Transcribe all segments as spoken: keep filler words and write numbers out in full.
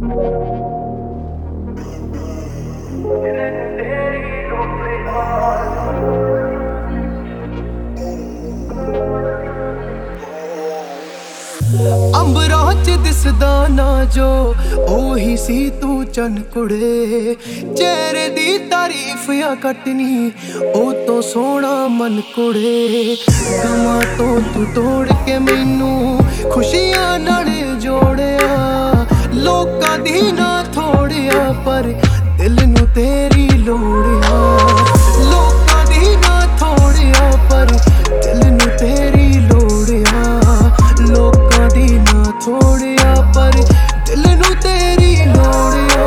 अंबरां च दिसदा ना जो ओही सी तू चन कुड़े, चेहरे दी तारीफ या कटनी ओ तो सोहना मन कुड़े। गमां तो तू तोड़ के मैनू खुशियां नाल जोड़िया, लोकां दी ना थोड़िया पर दिल नू तेरी लोड़िया। लोकां दी ना थोड़िया पर दिल नू तेरी लोड़िया। लोकां दी ना थोड़िया पर दिल नू तेरी लोड़िया।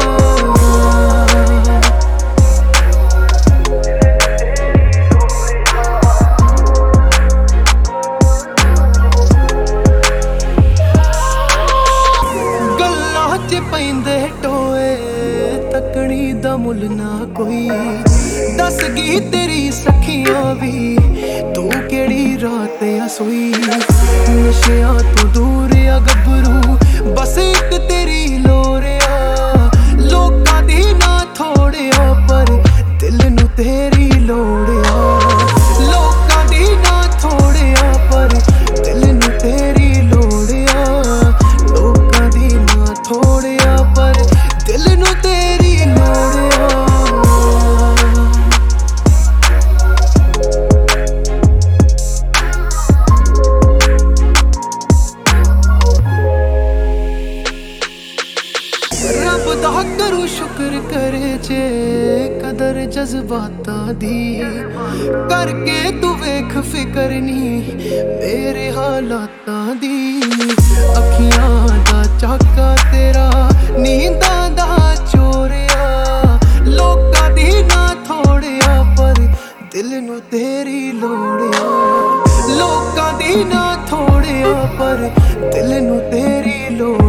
गल्लां च पैंदे टोए तकनी दा मुल ना कोई, दस गी तेरी सखियां भी तू केड़ी रात आ सोई। नशियां तो दूर आ गबरू बस एक तेरी लोरिया, लोकां दी ना थोड़िया पर दिल नू तेरी लोड़िया। लोकां दी ना थोड़िया पर दिल नू तेरी लोड़िया। लोकां दी ना थोड़िया पर दिल नू तेरी लोड़िया। रब दा करूं शुक्र करे जे कदर जज्बातां दी, करके तू वेख फिकर नी मेरे हालातां दी। अखियां दा चाका तेरा नींदां दा चोरिया, लोकां दी ना थोड़िया पर दिल नू तेरी लोड़िया। लोकां दी ना थोड़िया पर दिल नू तेरी लोड़।